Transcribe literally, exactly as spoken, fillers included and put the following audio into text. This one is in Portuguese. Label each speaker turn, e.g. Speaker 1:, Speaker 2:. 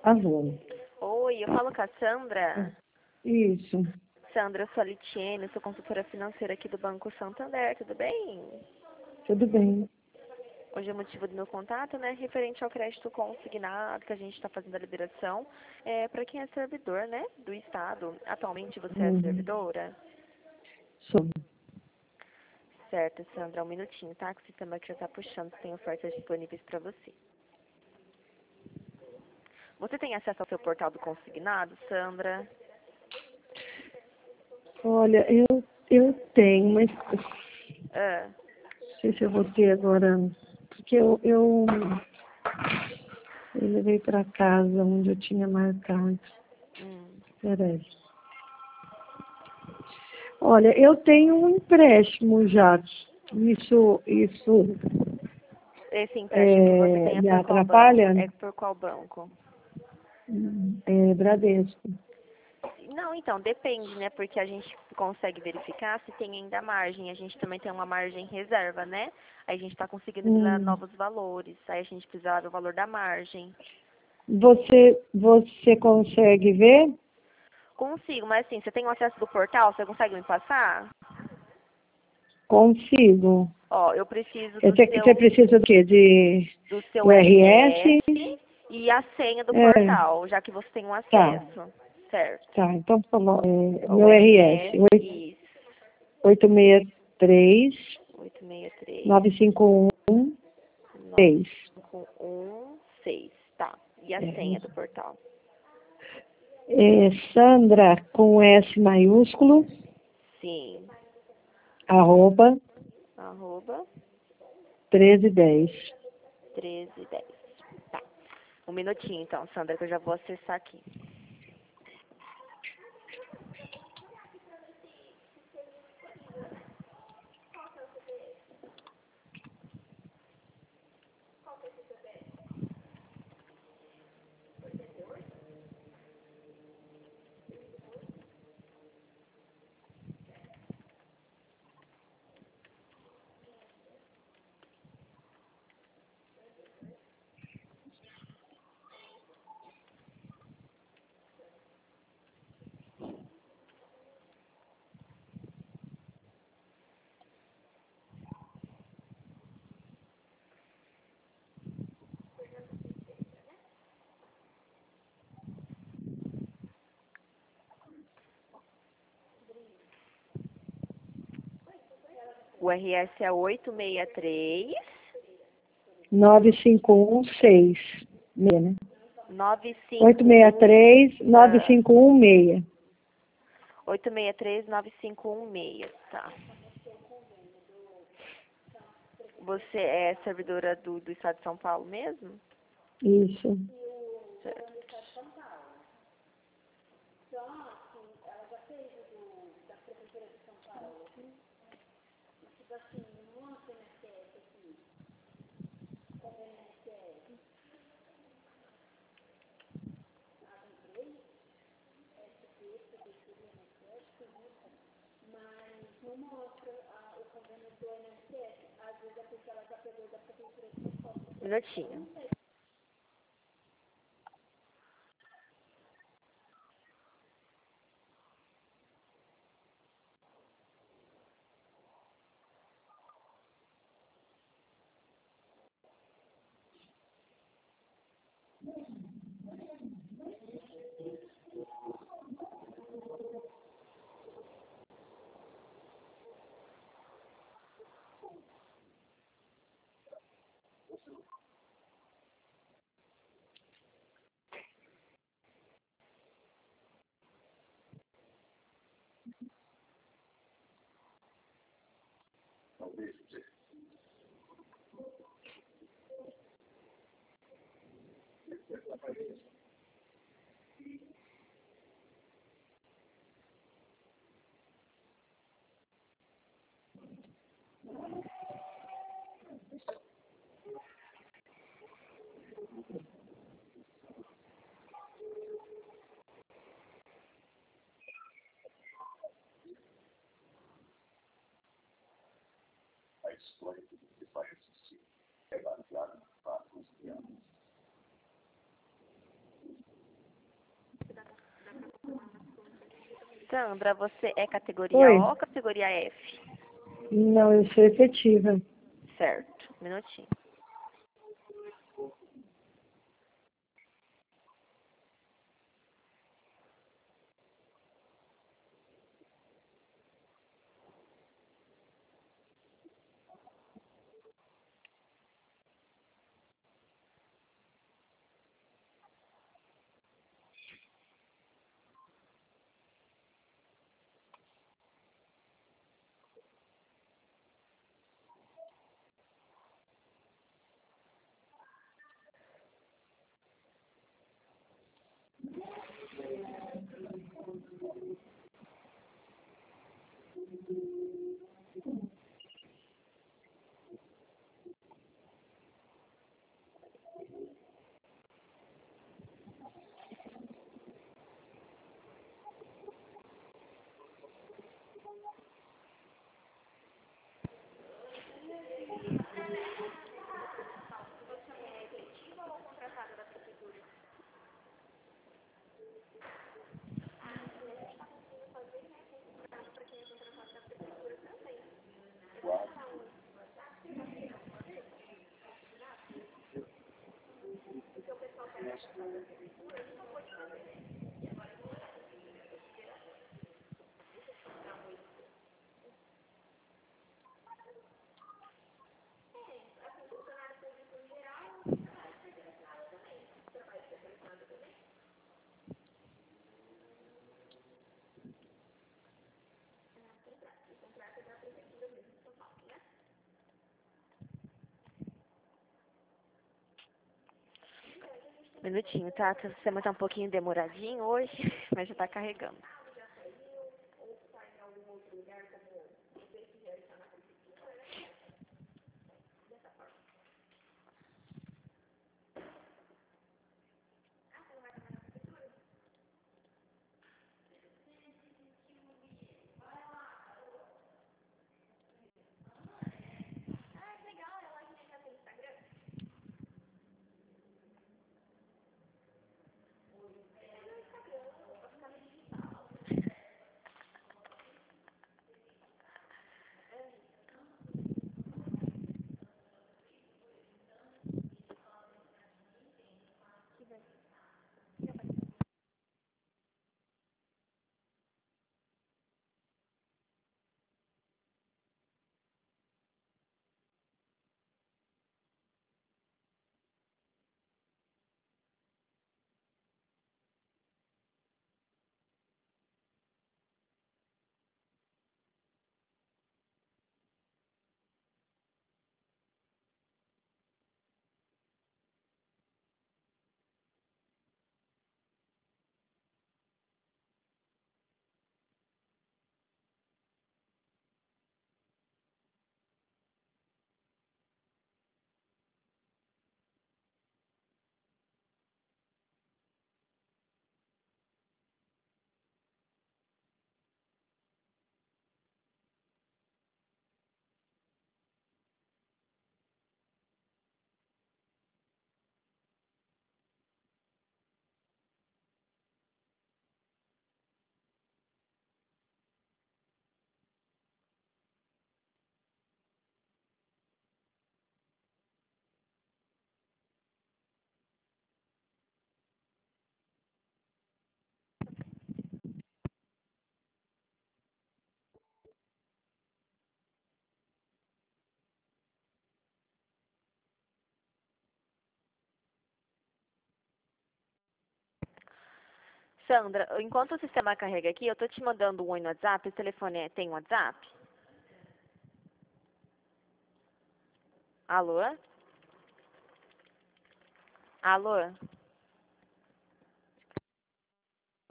Speaker 1: Alô?
Speaker 2: Oi, eu falo com a Sandra.
Speaker 1: Isso.
Speaker 2: Sandra, eu sou a Litiene, sou consultora financeira aqui do Banco Santander, tudo bem?
Speaker 1: Tudo bem.
Speaker 2: Hoje é o motivo do meu contato, né, referente ao crédito consignado que a gente está fazendo a liberação é, para quem é servidor, né, do Estado. Atualmente você é
Speaker 1: Uhum.
Speaker 2: servidora?
Speaker 1: Sou.
Speaker 2: Certo, Sandra, um minutinho, tá? Que o sistema aqui já está puxando, se tem ofertas disponíveis para você. Você tem acesso ao seu portal do consignado, Sandra?
Speaker 1: Olha, eu, eu tenho, mas
Speaker 2: Ah,
Speaker 1: não sei se eu vou ter agora. Porque eu, eu, eu levei para casa onde eu tinha marcado.
Speaker 2: hum.
Speaker 1: Peraí. Olha, eu tenho um empréstimo já. Isso, isso
Speaker 2: Esse empréstimo que você
Speaker 1: é,
Speaker 2: tem é
Speaker 1: me
Speaker 2: por qual banco?
Speaker 1: atrapalha?
Speaker 2: É por qual banco?
Speaker 1: É Bradesco.
Speaker 2: Não, então, depende, né? Porque a gente consegue verificar se tem ainda margem. A gente também tem uma margem reserva, né? Aí a gente está conseguindo liberar
Speaker 1: Hum.
Speaker 2: novos valores. Aí a gente precisa ver o valor da margem.
Speaker 1: Você, você consegue ver?
Speaker 2: Consigo, mas assim, você tem o acesso do portal? Você consegue me passar?
Speaker 1: Consigo.
Speaker 2: Ó, eu preciso do
Speaker 1: Você, você
Speaker 2: seu,
Speaker 1: precisa do quê? De,
Speaker 2: do seu
Speaker 1: do R S?
Speaker 2: R S e a senha do
Speaker 1: É,
Speaker 2: portal, já que você tem um
Speaker 1: tá,
Speaker 2: acesso. Certo.
Speaker 1: tá. Então, colo- é,
Speaker 2: Ó, o
Speaker 1: meu R S,
Speaker 2: R S, isso.
Speaker 1: oito seis três,
Speaker 2: oito seis três,
Speaker 1: nove cinco um,
Speaker 2: nove
Speaker 1: seis.
Speaker 2: cinco um seis. Tá. E a
Speaker 1: É,
Speaker 2: senha do portal?
Speaker 1: é Sandra com S maiúsculo,
Speaker 2: Sim.
Speaker 1: arroba,
Speaker 2: Arroba
Speaker 1: treze dez.
Speaker 2: treze dez. Tá. Um minutinho então, Sandra, que eu já vou acessar aqui. O R S é oito seis três,
Speaker 1: nove cinco um seis. Né?
Speaker 2: nove
Speaker 1: oito
Speaker 2: cinco
Speaker 1: seis
Speaker 2: um,
Speaker 1: três, nove
Speaker 2: ah,
Speaker 1: cinco um seis.
Speaker 2: oito seis três, nove cinco um seis. Tá. Você é servidora do, do Estado de São Paulo mesmo?
Speaker 1: Isso.
Speaker 2: Certo. Minutinho. Sandra, você é categoria
Speaker 1: Oi.
Speaker 2: O ou categoria F?
Speaker 1: Não, eu sou efetiva.
Speaker 2: Certo, um minutinho. Um minutinho, tá? O sistema tá um pouquinho demoradinho hoje, mas já tá carregando. Sandra, enquanto o sistema carrega aqui, eu tô te mandando um oi no WhatsApp. O telefone é- tem WhatsApp? Alô? Alô?